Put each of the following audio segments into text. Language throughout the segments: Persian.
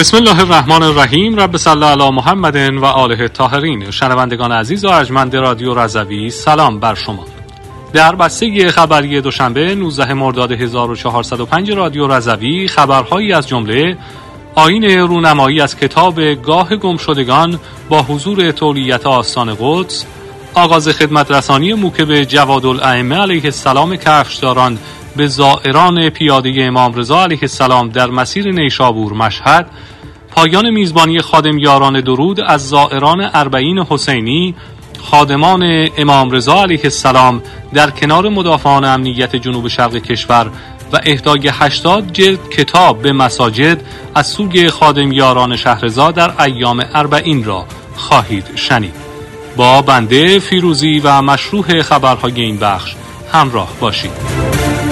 بسم الله الرحمن الرحیم. رب صل علی محمد و آله الطاهرین. شنوندگان عزیز و ارجمند رادیو رضوی، سلام بر شما. در بسته خبری دوشنبه 19 مرداد 1405 رادیو رضوی خبرهایی از جمله آیین رونمایی از کتاب گاه گمشدگان با حضور تولیت آستان قدس، آغاز خدمت رسانی موکب جوادالائمه علیه السلام کفشداران به زائران پیاده امام رضا علیه السلام در مسیر نیشابور مشهد، پایان میزبانی خادمیاران درود از زائران اربعین حسینی خادمان امام رضا علیه السلام در کنار مدافعان امنیت جنوب شرق کشور و اهدای 80 جلد کتاب به مساجد از سوی خادمیاران شهرضا در ایام اربعین را خواهید شنید. با بنده فیروزی و مشروح خبرهای این بخش همراه باشید.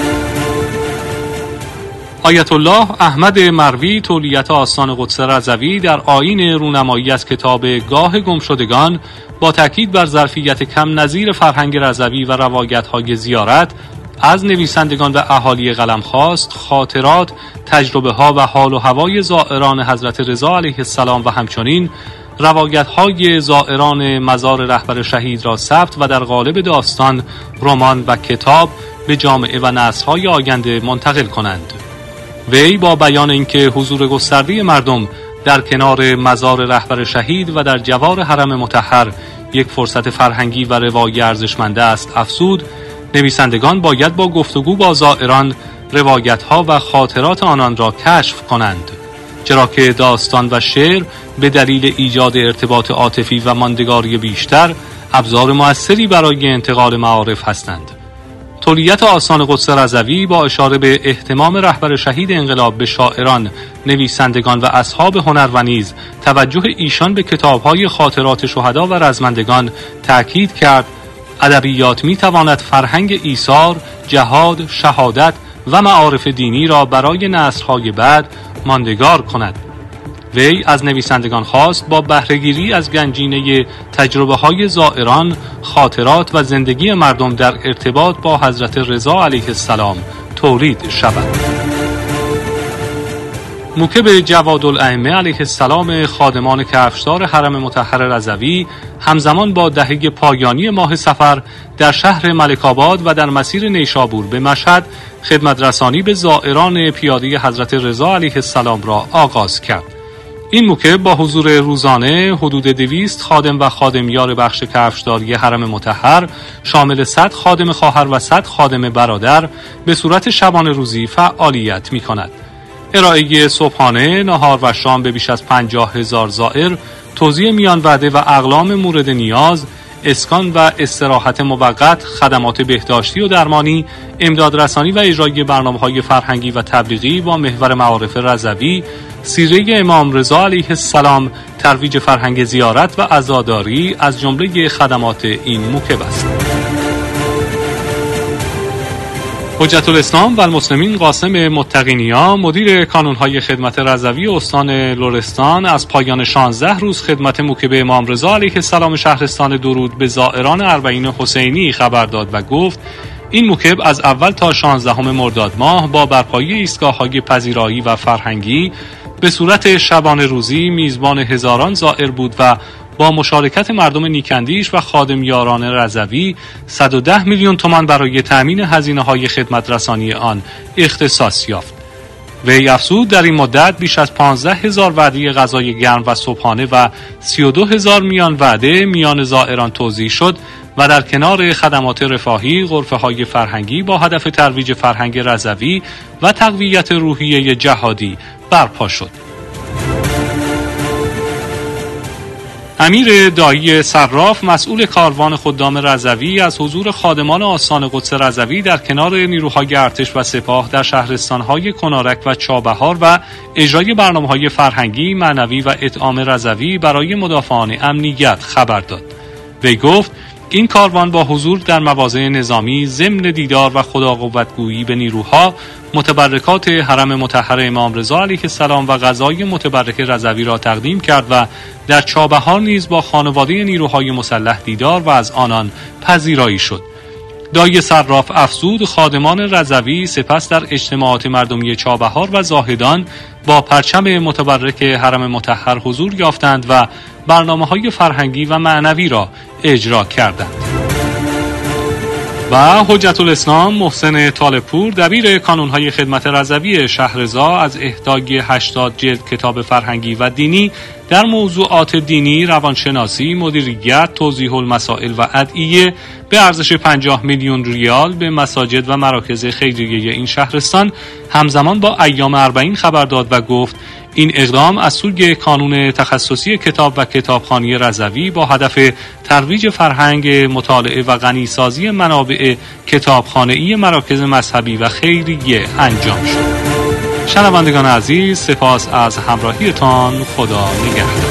آیت الله احمد مروی تولیت آستان قدس رضوی در آیین رونمایی از کتاب گاه گمشدگان با تاکید بر ظرفیت کم نظیر فرهنگ رضوی و روایت‌های زیارت از نویسندگان و اهالی قلم خواست خاطرات، تجربه‌ها و حال و هوای زائران حضرت رضا علیه السلام و همچنین روایت‌های زائران مزار رهبر شهید را ثبت و در قالب داستان، رمان و کتاب به جامعه و نسل‌های آینده منتقل کنند. وی با بیان اینکه حضور گسترده مردم در کنار مزار رهبر شهید و در جوار حرم مطهر یک فرصت فرهنگی و روایی ارزشمند است افزود، نویسندگان باید با گفتگو با زائران روایت‌ها و خاطرات آنان را کشف کنند، چرا که داستان و شعر به دلیل ایجاد ارتباط عاطفی و ماندگاری بیشتر ابزار مؤثری برای انتقال معارف هستند. تولیت آستان قدس رضوی با اشاره به اهتمام رهبر شهید انقلاب به شاعران، نویسندگان و اصحاب هنر و نیز توجه ایشان به کتاب‌های خاطرات شهدا و رزمندگان تأکید کرد ادبیات می‌تواند فرهنگ ایثار، جهاد، شهادت و معارف دینی را برای نسل‌های بعد ماندگار کند. وی از نویسندگان خواست با بهره‌گیری از گنجینه تجربه‌های زائران، خاطرات و زندگی مردم در ارتباط با حضرت رضا علیه السلام تولید شود. موکب جوادالائمه علیه السلام خادمان کفشدار حرم مطهر رضوی همزمان با دهه پایانی ماه صفر در شهر ملک‌آباد و در مسیر نیشابور به مشهد خدمت رسانی به زائران پیاده حضرت رضا علیه السلام را آغاز کرد. این موکب با حضور روزانه حدود 200 خادم و خادمیار بخش کفشداری حرم مطهر شامل 100 خادم خواهر و 100 خادم برادر به صورت شبانه روزی فعالیت می کند. ارائه صبحانه، نهار و شام به بیش از 50,000 زائر، توزیع میان وعده و اقلام مورد نیاز، اسکان و استراحت موقت، خدمات بهداشتی و درمانی، امداد رسانی و اجرای برنامه‌های فرهنگی و تبلیغی با محور معارف رضوی، سیره امام رضا علیه السلام، ترویج فرهنگ زیارت و عزاداری از جمله خدمات این موکب است. حجت الاسلام و المسلمین قاسم متقی‌نیا مدیر کانون‌های خدمت رضوی استان لرستان از پایان 16 روز خدمت موکب امام رضا علیه السلام شهرستان درود به زائران اربعین حسینی خبر داد و گفت این موکب از اول تا 16 مرداد ماه با برپایی ایستگاه‌های پذیرایی و فرهنگی به صورت شبانه روزی میزبان هزاران زائر بود و با مشارکت مردم نیکندیش و خادمیاران رضوی 110 میلیون تومان برای تأمین هزینه‌های خدمت رسانی آن اختصاص یافت. وی افزود در این مدت بیش از 15,000 وعده غذای گرم و صبحانه و 32,000 میان وعده میان زائران توزیع شد و در کنار خدمات رفاهی، غرفه‌های فرهنگی با هدف ترویج فرهنگ رضوی و تقویت روحیه جهادی برپا شد. امیر دایی صراف مسئول کاروان خدام رضوی از حضور خادمان آستان قدس رضوی در کنار نیروهای ارتش و سپاه در شهرستان‌های کنارک و چابهار و اجرای برنامه‌های فرهنگی، معنوی و اطعام رضوی برای مدافعان امنیت خبر داد. وی گفت این کاروان با حضور در مواضع نظامی ضمن دیدار و خداقوتگویی به نیروها متبرکات حرم مطهر امام رضا علیه السلام و غذای متبرک رضوی را تقدیم کرد و در چابهار نیز با خانواده نیروهای مسلح دیدار و از آنان پذیرایی شد. دای صراف افزود خادمان رضوی سپس در اجتماعات مردمی چابهار و زاهدان با پرچم متبرک حرم مطهر حضور یافتند و برنامه‌های فرهنگی و معنوی را اجرا کردند. و حجت الاسلام محسن طالبپور دبیر کانون‌های خدمت رضوی شهرضا از اهدای 80 جلد کتاب فرهنگی و دینی در موضوعات دینی، روانشناسی، مدیریت، توضیح المسائل و ادعیه به ارزش 50 میلیون ریال به مساجد و مراکز خیریه این شهرستان همزمان با ایام 40 خبر داد و گفت این اقدام از سوی کانون تخصصی کتاب و کتابخوانی رضوی با هدف ترویج فرهنگ مطالعه و غنیسازی منابع کتابخانه‌ای مراکز مذهبی و خیریه انجام شد. شنوندگان عزیز، سپاس از همراهیتان. خدا نگهدار.